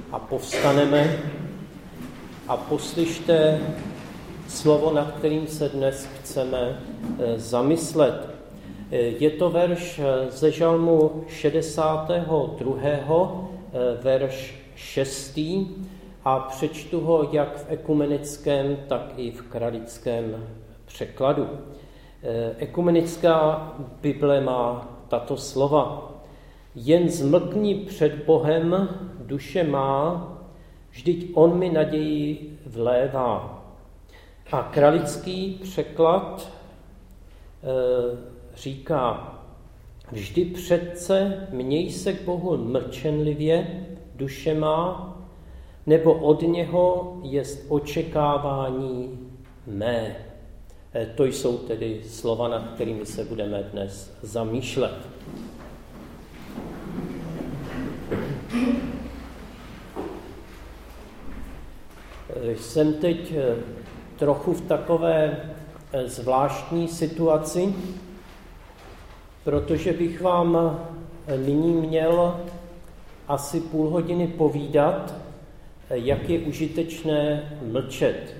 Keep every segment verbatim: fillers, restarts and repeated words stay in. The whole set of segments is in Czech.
a povstaneme a poslyšte slovo, nad kterým se dnes chceme zamyslet. Je to verš ze žalmu šedesátého druhého verš šestý a přečtu ho jak v ekumenickém, tak i v kralickém překladu. Ekumenická Bible má tato slova. Jen zmlkni před Bohem, duše má, vždyť on mi naději vlévá. A kralický překlad e, říká, vždy přece měj se k Bohu mlčenlivě, duše má, nebo od něho jest očekávání mé. E, to jsou tedy slova, nad kterými se budeme dnes zamýšlet. Jsem teď trochu v takové zvláštní situaci, protože bych vám nyní měl asi půl hodiny povídat, jak je užitečné mlčet.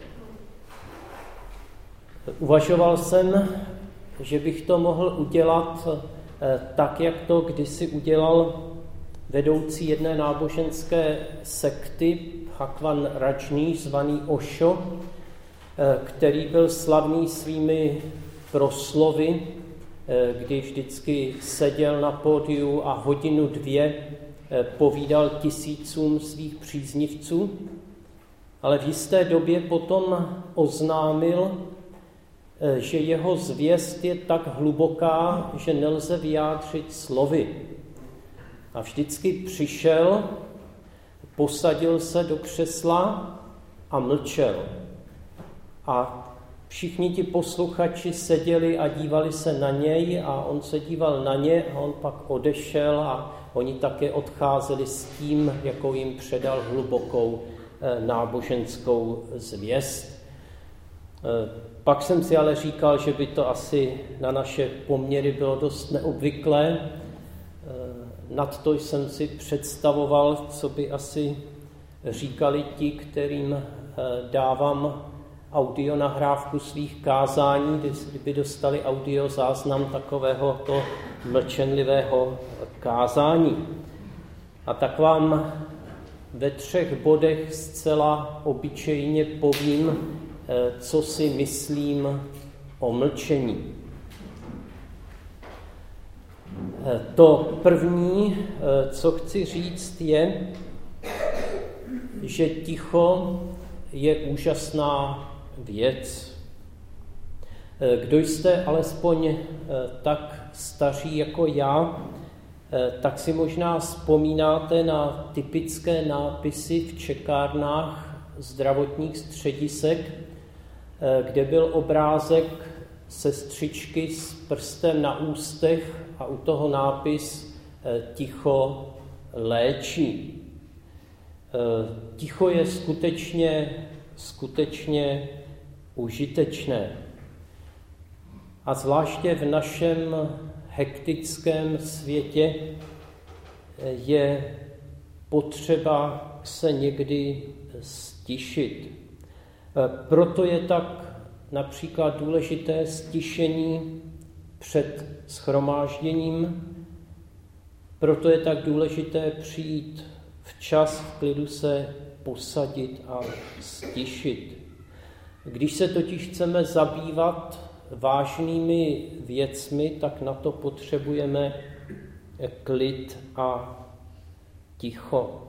Uvažoval jsem, že bych to mohl udělat tak, jak to kdysi udělal vedoucí jedné náboženské sekty, Bhagwan Rajneesh, zvaný Osho, který byl slavný svými proslovy, kdy vždycky seděl na pódiu a hodinu dvě povídal tisícům svých příznivců, ale v jisté době potom oznámil, že jeho zvěst je tak hluboká, že nelze vyjádřit slovy. A vždycky přišel, posadil se do křesla a mlčel. A všichni ti posluchači seděli a dívali se na něj a on se díval na ně a on pak odešel a oni také odcházeli s tím, jakou jim předal hlubokou náboženskou zvěst. Pak jsem si ale říkal, že by to asi na naše poměry bylo dost neobvyklé. Nad to jsem si představoval, co by asi říkali ti, kterým dávám audio nahrávku svých kázání, kdyby dostali audio záznam takového to mlčenlivého kázání. A tak vám ve třech bodech zcela obyčejně povím, co si myslím o mlčení. To první, co chci říct, je, že ticho je úžasná věc. Kdo jste alespoň tak staří jako já, tak si možná vzpomínáte na typické nápisy v čekárnách zdravotních středisek, kde byl obrázek sestřičky s prstem na ústech a u toho nápis ticho léčí. Ticho je skutečně, skutečně užitečné. A zvláště v našem hektickém světě je potřeba se někdy stišit. Proto je tak například důležité stišení před shromážděním, proto je tak důležité přijít včas v klidu se posadit a stišit. Když se totiž chceme zabývat vážnými věcmi, tak na to potřebujeme klid a ticho.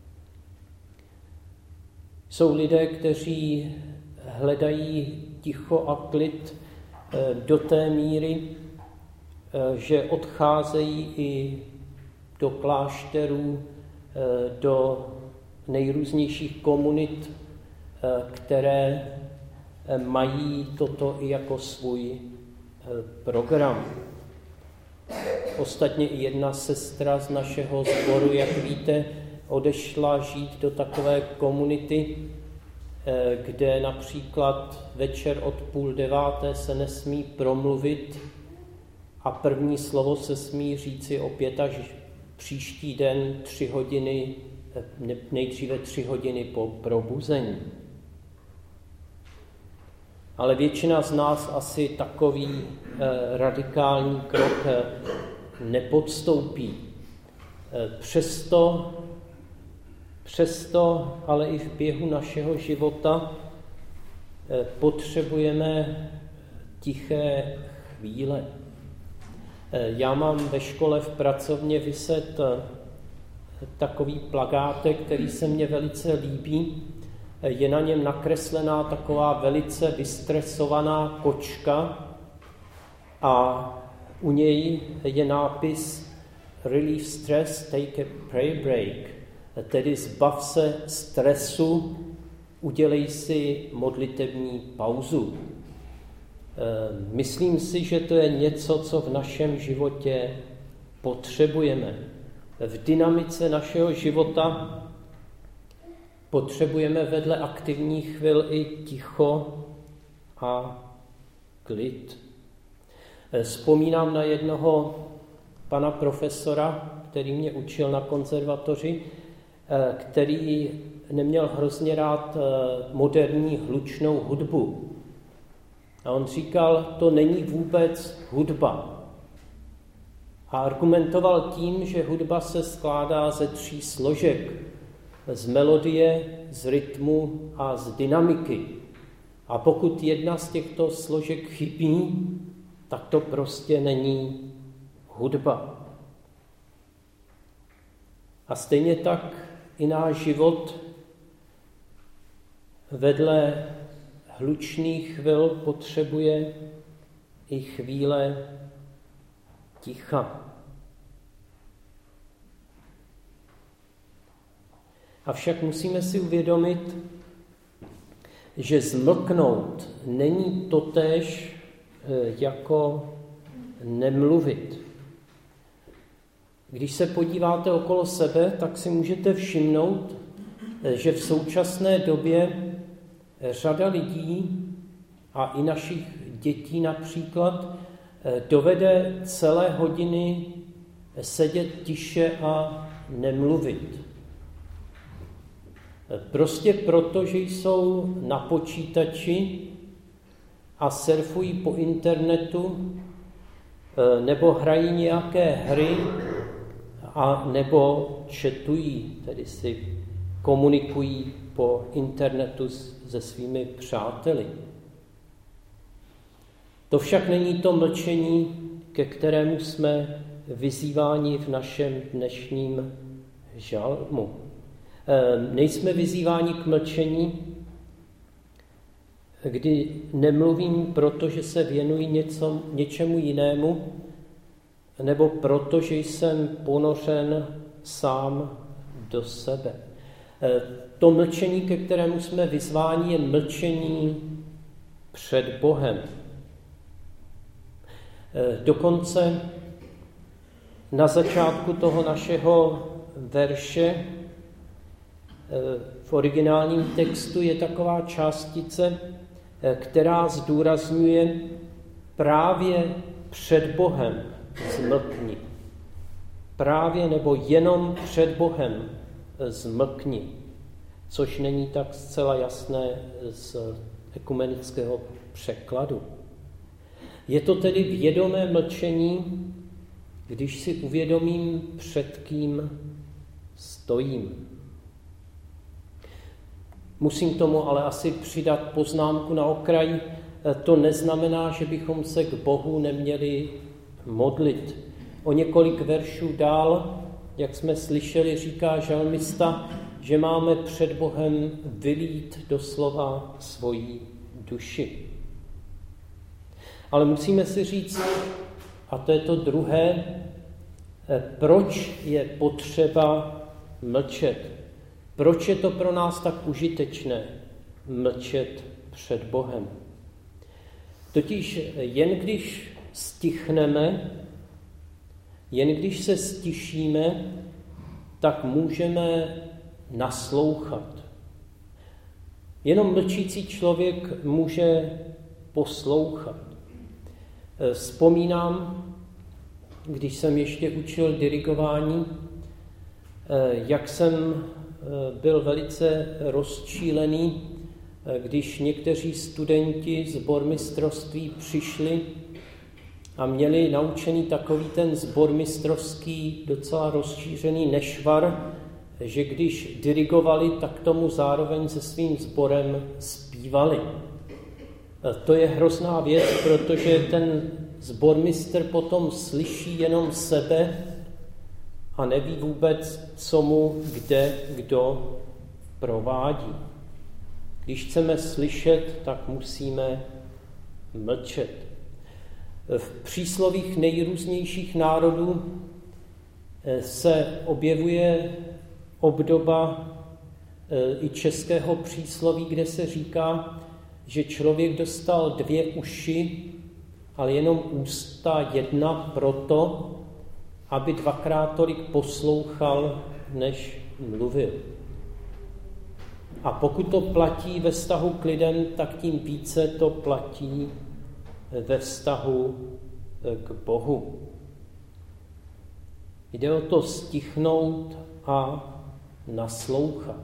Jsou lidé, kteří hledají ticho a klid do té míry, že odcházejí i do klášterů, do nejrůznějších komunit, které mají toto i jako svůj program. Ostatně i jedna sestra z našeho sboru, jak víte, odešla žít do takové komunity, kde například večer od půl deváté se nesmí promluvit a první slovo se smí říci opět až příští den tři hodiny nejdříve tři hodiny po probuzení. Ale většina z nás asi takový eh, radikální krok eh, nepodstoupí. Eh, přesto, přesto, ale i v běhu našeho života eh, potřebujeme tiché chvíle. Eh, já mám ve škole v pracovně viset eh, takový plakátek, který se mně velice líbí. Je na něm nakreslená taková velice vystresovaná kočka a u něj je nápis Relieve stress, take a prayer break, tedy zbav se stresu, udělej si modlitební pauzu. Myslím si, že to je něco, co v našem životě potřebujeme. V dynamice našeho života potřebujeme vedle aktivních chvil i ticho a klid. Vzpomínám na jednoho pana profesora, který mě učil na konzervatoři, který neměl hrozně rád moderní hlučnou hudbu. A on říkal, to není vůbec hudba. A argumentoval tím, že hudba se skládá ze tří složek. Z melodie, z rytmu a z dynamiky. A pokud jedna z těchto složek chybí, tak to prostě není hudba. A stejně tak i náš život vedle hlučných chvil potřebuje i chvíle ticha. Avšak musíme si uvědomit, že zmlknout není totéž jako nemluvit. Když se podíváte okolo sebe, tak si můžete všimnout, že v současné době řada lidí a i našich dětí například dovede celé hodiny sedět tiše a nemluvit. Prostě proto, že jsou na počítači a surfují po internetu, nebo hrají nějaké hry, a nebo četují, tedy si komunikují po internetu se svými přáteli. To však není to mlčení, ke kterému jsme vyzýváni v našem dnešním žalmu. Nejsme vyzýváni k mlčení, kdy nemluvím proto, že se věnuji něco, něčemu jinému, nebo proto, že jsem ponořen sám do sebe. To mlčení, ke kterému jsme vyzváni, je mlčení před Bohem. Dokonce na začátku toho našeho verše v originálním textu je taková částice, která zdůrazňuje právě před Bohem zmlkni. Právě nebo jenom před Bohem zmlkni, což není tak zcela jasné z ekumenického překladu. Je to tedy vědomé mlčení, když si uvědomím, před kým stojím. Musím k tomu ale asi přidat poznámku na okraj. To neznamená, že bychom se k Bohu neměli modlit. O několik veršů dál, jak jsme slyšeli, říká žalmista, že máme před Bohem vylít doslova svoji duši. Ale musíme si říct, a to je to druhé, proč je potřeba mlčet. Proč je to pro nás tak užitečné mlčet před Bohem? Totiž jen když stichneme, jen když se stišíme, tak můžeme naslouchat. Jenom mlčící člověk může poslouchat. Vzpomínám, když jsem ještě učil dirigování, jak jsem byl velice rozčílený, když někteří studenti sbormistrovství přišli a měli naučený takový ten sbormistrovský docela rozšířený nešvar, že když dirigovali, tak tomu zároveň se svým sborem zpívali. To je hrozná věc, protože ten sbormistr potom slyší jenom sebe a neví vůbec, co mu kde kdo provádí. Když chceme slyšet, tak musíme mlčet. V příslovích nejrůznějších národů se objevuje obdoba i českého přísloví, kde se říká, že člověk dostal dvě uši, ale jenom ústa jedna proto, aby dvakrát tolik poslouchal, než mluvil. A pokud to platí ve vztahu k lidem, tak tím více to platí ve vztahu k Bohu. Jde o to stichnout a naslouchat.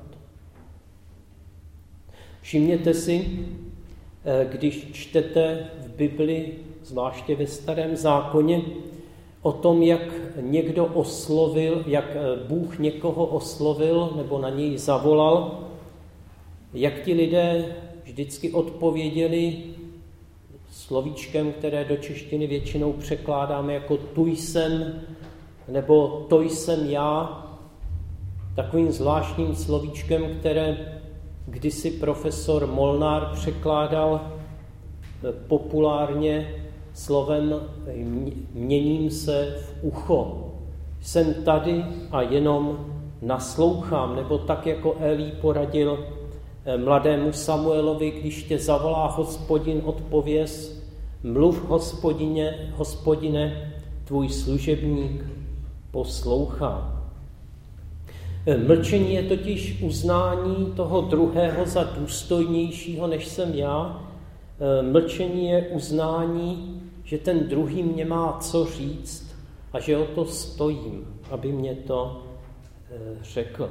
Všimněte si, když čtete v Bibli, zvláště ve Starém zákoně, o tom, jak někdo oslovil, jak Bůh někoho oslovil nebo na něj zavolal, jak ti lidé vždycky odpověděli slovíčkem, které do češtiny většinou překládáme jako tu jsem, nebo to jsem já, takovým zvláštním slovíčkem, které kdysi profesor Molnár překládal populárně slovem měním se v ucho. Jsem tady a jenom naslouchám, nebo tak jako Elí poradil mladému Samuelovi, když tě zavolá Hospodin, odpověz, mluv Hospodině, Hospodine, tvůj služebník poslouchá. Mlčení je totiž uznání toho druhého za důstojnějšího, než jsem já. Mlčení je uznání, že ten druhý mě má co říct a že o to stojím, aby mě to řekl.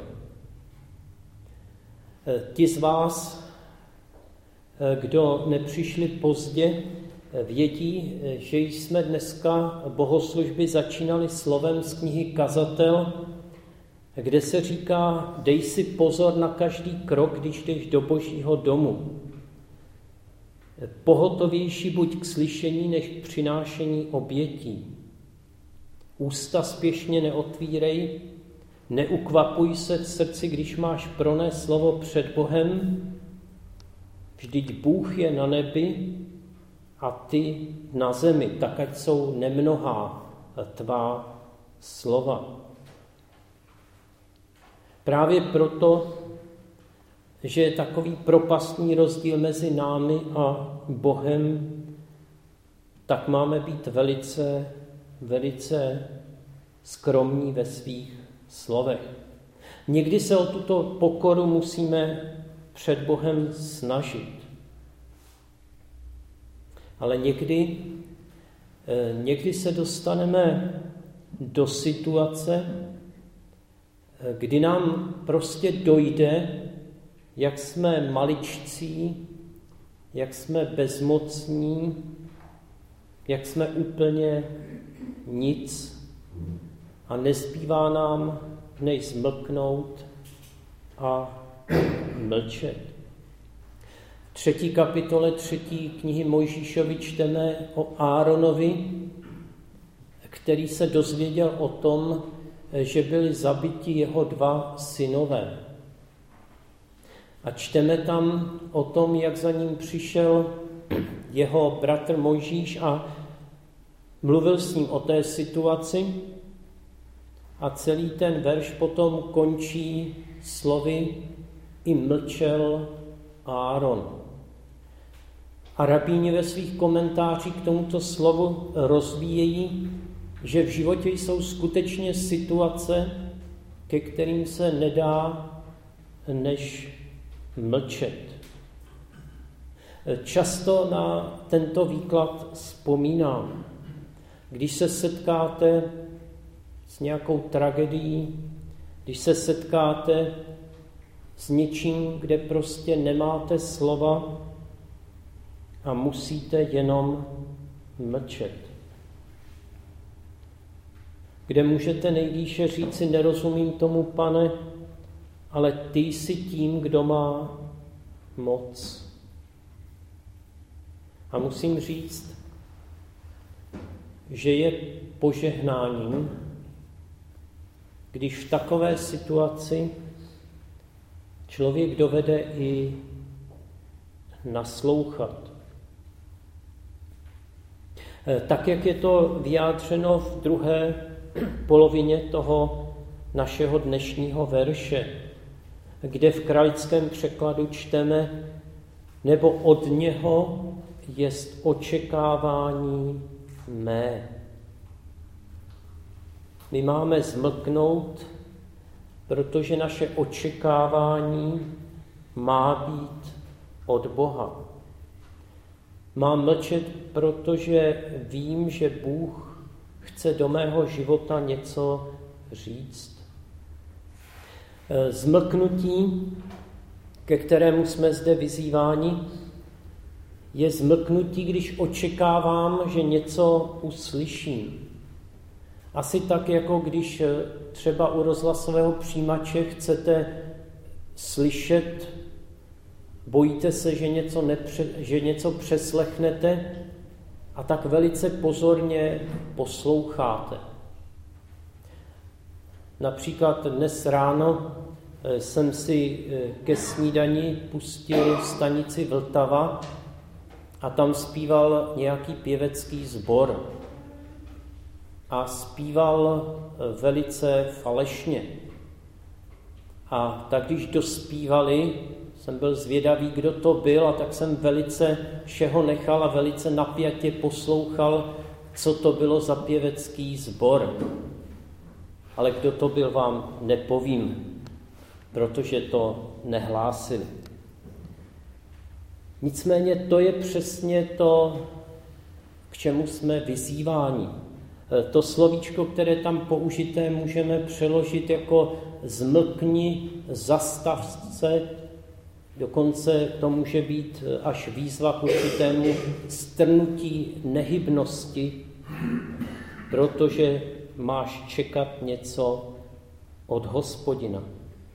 Ti z vás, kdo nepřišli pozdě, vědí, že jsme dneska bohoslužby začínali slovem z knihy Kazatel, kde se říká, dej si pozor na každý krok, když jdeš do Božího domu. Pohotovější buď k slyšení, než k přinášení obětí. Ústa spěšně neotvírej, neukvapuj se v srdci, když máš pronést slovo před Bohem. Vždyť Bůh je na nebi a ty na zemi, tak ať jsou nemnohá tvá slova. Právě proto, že je takový propastný rozdíl mezi námi a Bohem, tak máme být velice, velice skromní ve svých slovech. Někdy se o tuto pokoru musíme před Bohem snažit. Ale někdy, někdy se dostaneme do situace, kdy nám prostě dojde, jak jsme maličcí, jak jsme bezmocní, jak jsme úplně nic a nezbývá nám než zmlknout a mlčet. V třetí kapitole třetí knihy Mojžíšovi čteme o Áronovi, který se dozvěděl o tom, že byli zabiti jeho dva synové. A čteme tam o tom, jak za ním přišel jeho bratr Mojžíš a mluvil s ním o té situaci. A celý ten verš potom končí slovy i mlčel Áron. A rabíni ve svých komentářích k tomuto slovu rozvíjejí, že v životě jsou skutečně situace, ke kterým se nedá než mlčet. Často na tento výklad vzpomínám. Když se setkáte s nějakou tragedií, když se setkáte s něčím, kde prostě nemáte slova a musíte jenom mlčet. Kde můžete nejvýše říci, nerozumím tomu, Pane, ale ty jsi tím, kdo má moc. A musím říct, že je požehnáním, když v takové situaci člověk dovede i naslouchat. Tak, jak je to vyjádřeno v druhé polovině toho našeho dnešního verše, kde v kralickém překladu čteme, nebo od něho jest očekávání mé. My máme zmlknout, protože naše očekávání má být od Boha. Mám mlčet, protože vím, že Bůh chce do mého života něco říct. Zmlknutí, ke kterému jsme zde vyzýváni, je zmlknutí, když očekávám, že něco uslyším. Asi tak, jako když třeba u rozhlasového přijímače chcete slyšet, bojíte se, že něco, nepře, že něco přeslechnete a tak velice pozorně posloucháte. Například dnes ráno jsem si ke snídani pustil stanici Vltava a tam zpíval nějaký pěvecký sbor. A zpíval velice falešně. A tak když dospívali, jsem byl zvědavý, kdo to byl, a tak jsem velice všeho nechal a velice napjatě poslouchal, co to bylo za pěvecký sbor. Ale kdo to byl, vám nepovím, protože to nehlásili. Nicméně to je přesně to, k čemu jsme vyzýváni. To slovíčko, které tam použité, můžeme přeložit jako zmlkni, zastav se, dokonce to může být až výzva k určitému strnutí nehybnosti, protože máš čekat něco od Hospodina.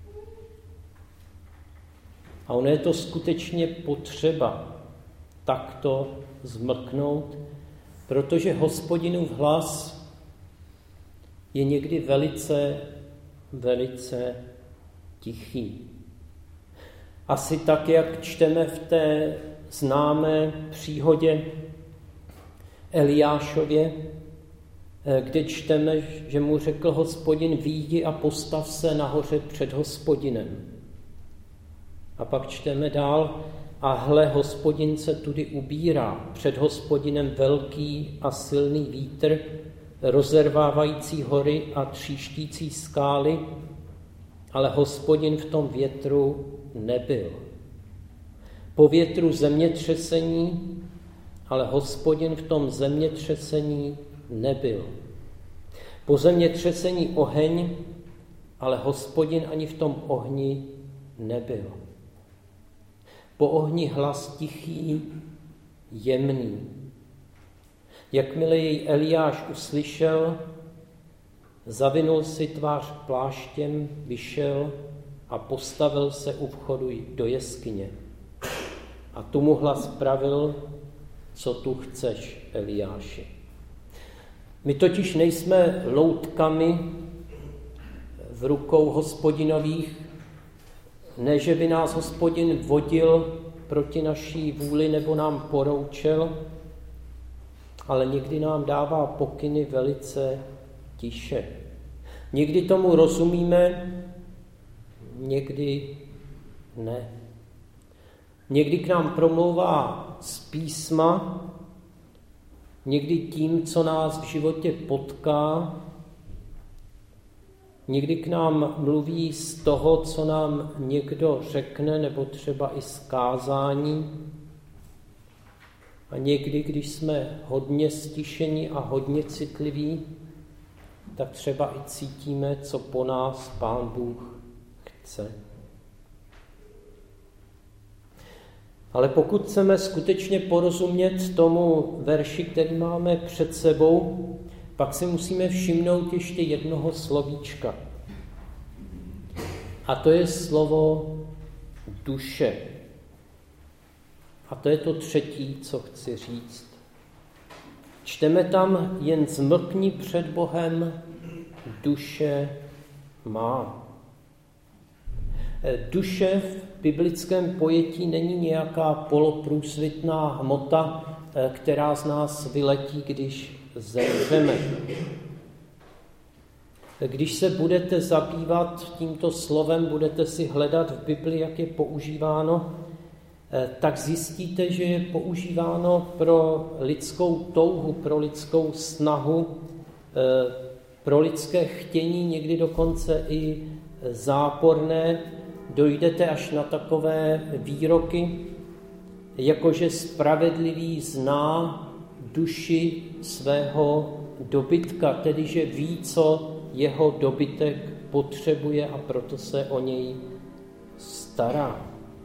A ono je to skutečně potřeba takto zmlknout, protože Hospodinův hlas je někdy velice, velice tichý. Asi tak, jak čteme v té známé příhodě Eliášově, kde čteme, že mu řekl Hospodin, vyjdi a postav se nahoře před Hospodinem. A pak čteme dál, a hle, Hospodin se tudy ubírá, před Hospodinem velký a silný vítr, rozervávající hory a tříštící skály, ale Hospodin v tom větru nebyl. Po větru zemětřesení, ale Hospodin v tom zemětřesení nebyl. Po zemětřesení oheň, ale Hospodin ani v tom ohni nebyl. Po ohni hlas tichý, jemný. Jakmile jej Eliáš uslyšel, zavinul si tvář pláštěm, vyšel a postavil se u vchodu do jeskyně. A tu mu hlas pravil, co tu chceš, Eliáši. My totiž nejsme loutkami v rukou Hospodinových, ne, že by nás Hospodin vodil proti naší vůli nebo nám poroučel, ale někdy nám dává pokyny velice tiše. Někdy tomu rozumíme, někdy ne. Někdy k nám promlouvá z písma, někdy tím, co nás v životě potká, někdy k nám mluví z toho, co nám někdo řekne, nebo třeba i z kázání. A někdy, když jsme hodně stišení a hodně citliví, tak třeba i cítíme, co po nás Pán Bůh chce. Ale pokud chceme skutečně porozumět tomu verši, který máme před sebou, pak si musíme všimnout ještě jednoho slovíčka. A to je slovo duše. A to je to třetí, co chci říct. Čteme tam: jen zmlkni před Bohem, duše má. Duše v biblickém pojetí není nějaká poloprůsvitná hmota, která z nás vyletí, když zemřeme. Když se budete zabývat tímto slovem, budete si hledat v Bibli, jak je používáno, tak zjistíte, že je používáno pro lidskou touhu, pro lidskou snahu, pro lidské chtění, někdy dokonce i záporné. Dojdete až na takové výroky, jakože spravedlivý zná duši svého dobytka, tedy že ví, co jeho dobytek potřebuje a proto se o něj stará.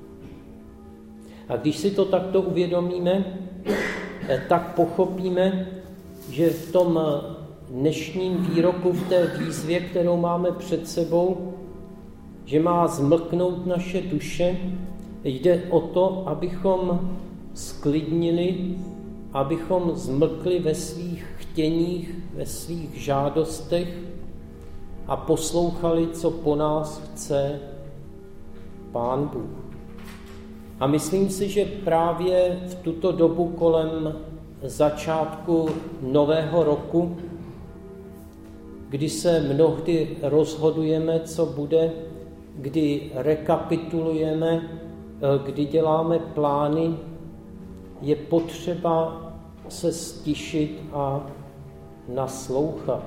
A když si to takto uvědomíme, tak pochopíme, že v tom dnešním výroku, v té výzvě, kterou máme před sebou, že má zmlknout naše duše, jde o to, abychom sklidnili, abychom zmlkli ve svých chtěních, ve svých žádostech a poslouchali, co po nás chce Pán Bůh. A myslím si, že právě v tuto dobu kolem začátku nového roku, kdy se mnohdy rozhodujeme, co bude, kdy rekapitulujeme, kdy děláme plány, je potřeba se stišit a naslouchat.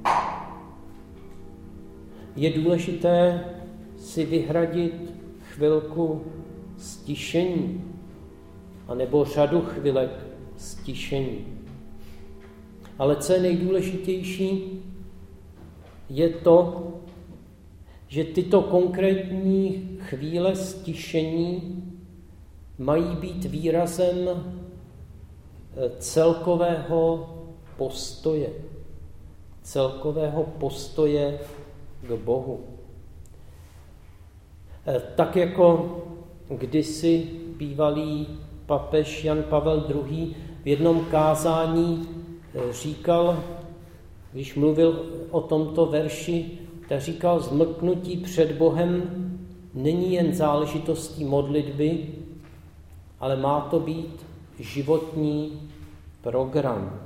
Je důležité si vyhradit chvilku stišení, anebo řadu chvilek stišení. Ale co je nejdůležitější, je to, že tyto konkrétní chvíle stišení mají být výrazem celkového postoje. Celkového postoje k Bohu. Tak jako kdysi bývalý papež Jan Pavel druhý. v jednom kázání říkal, když mluvil o tomto verši, tak říkal, zmlknutí před Bohem není jen záležitostí modlitby, ale má to být životní program.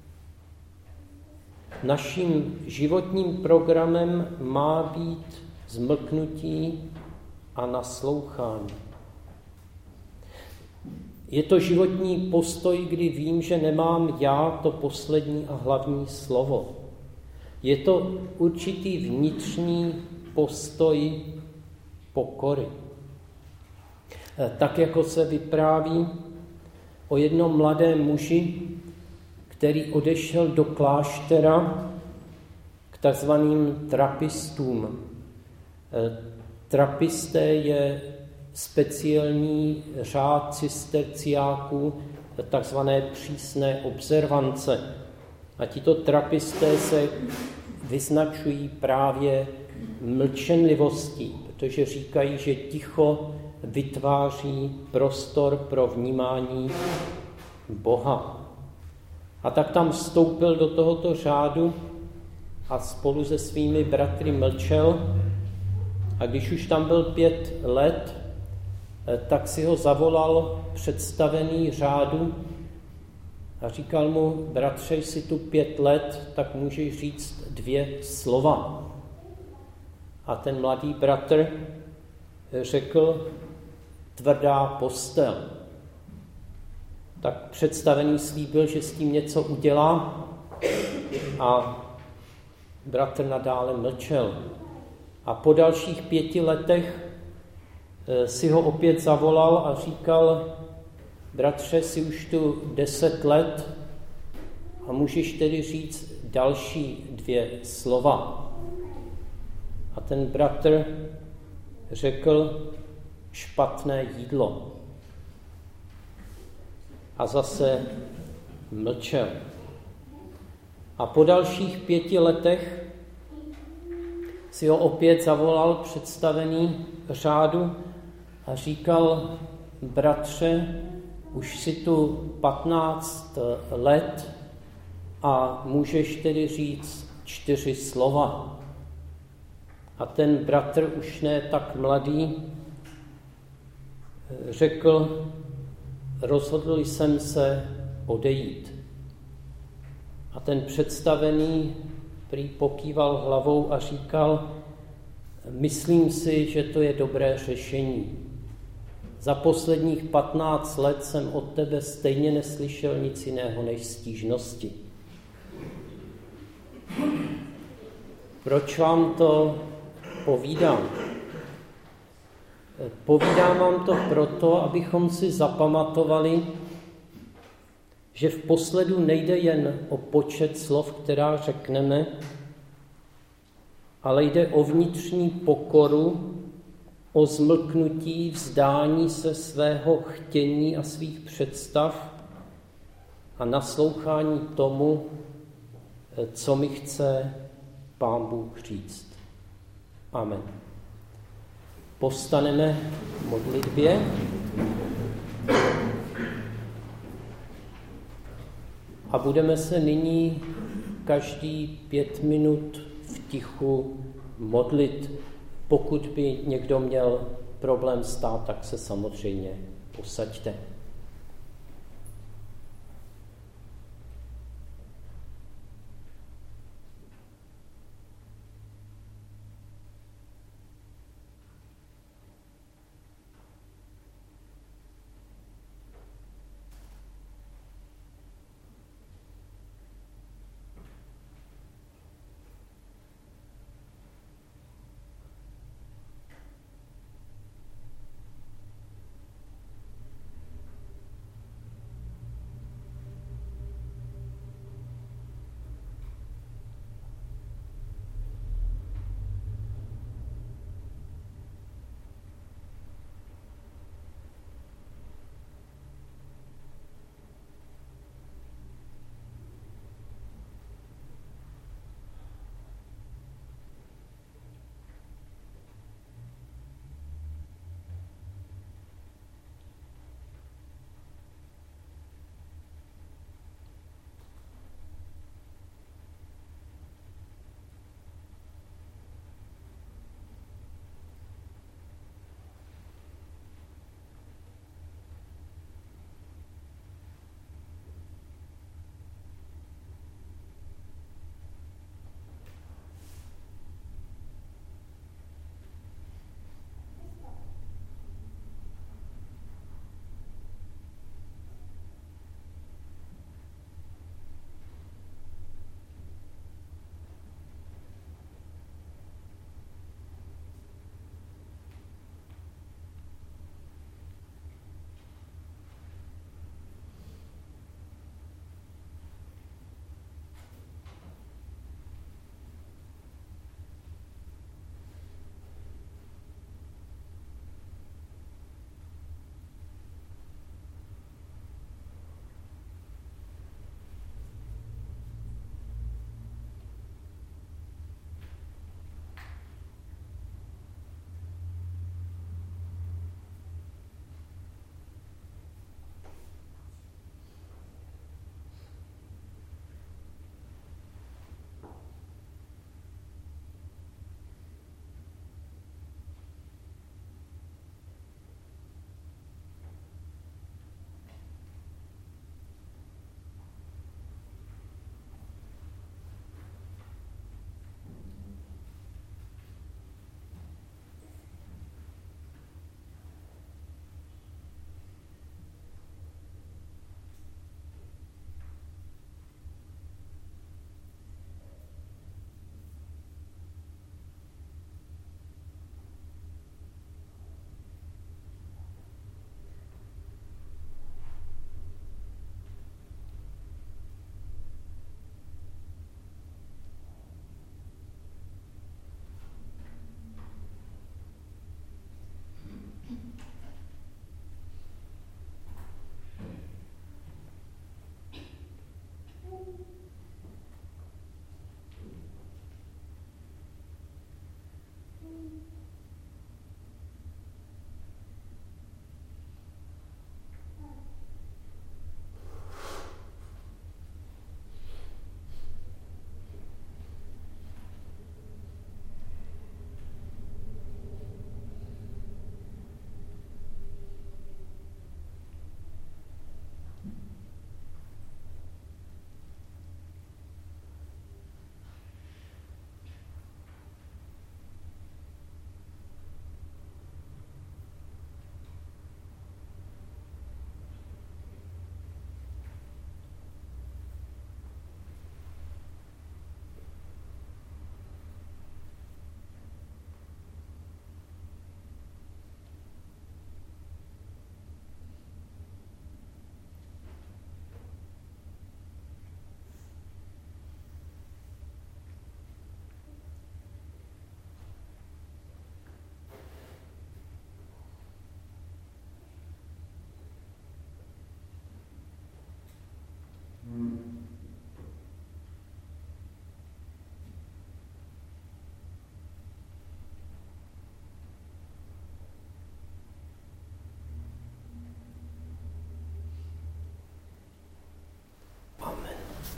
Naším životním programem má být zmlknutí a naslouchání. Je to životní postoj, kdy vím, že nemám já to poslední a hlavní slovo. Je to určitý vnitřní postoj pokory. Tak jako se vypráví o jednom mladém muži, který odešel do kláštera k takzvaným trapistům. Trapisté je speciální řád cisterciáků, takzvané přísné observance. A tito trapisté se vyznačují právě mlčenlivostí, protože říkají, že ticho vytváří prostor pro vnímání Boha. A tak tam vstoupil do tohoto řádu a spolu se svými bratry mlčel. A když už tam byl pět let, tak si ho zavolal představený řádu a říkal mu, bratře, jsi tu pět let, tak můžeš říct dvě slova. A ten mladý bratr řekl, tvrdá postel. Tak představený slíbil, že s tím něco udělá a bratr nadále mlčel. A po dalších pěti letech si ho opět zavolal a říkal, bratře, jsi už tu deset let a můžeš tedy říct další dvě slova. A ten bratr řekl, špatné jídlo. a zase mlčel. A po dalších pěti letech si ho opět zavolal představený řádu a říkal: bratře, už si tu patnáct let a můžeš tedy říct čtyři slova. A ten bratr, už ne tak mladý, řekl: rozhodl jsem se odejít. A ten představený prý pokýval hlavou a říkal: myslím si, že to je dobré řešení. Za posledních patnáct let jsem od tebe stejně neslyšel nic jiného než stížnosti. Proč vám to povídám? Povídám vám to proto, abychom si zapamatovali, že v posledu nejde jen o počet slov, která řekneme, ale jde o vnitřní pokoru, o zmlknutí, vzdání se svého chtění a svých představ a naslouchání tomu, co mi chce Pán Bůh říct. Amen. Povstaneme v modlitbě. A budeme se nyní každý pět minut v tichu modlit. Pokud by někdo měl problém stát, tak se samozřejmě posaďte.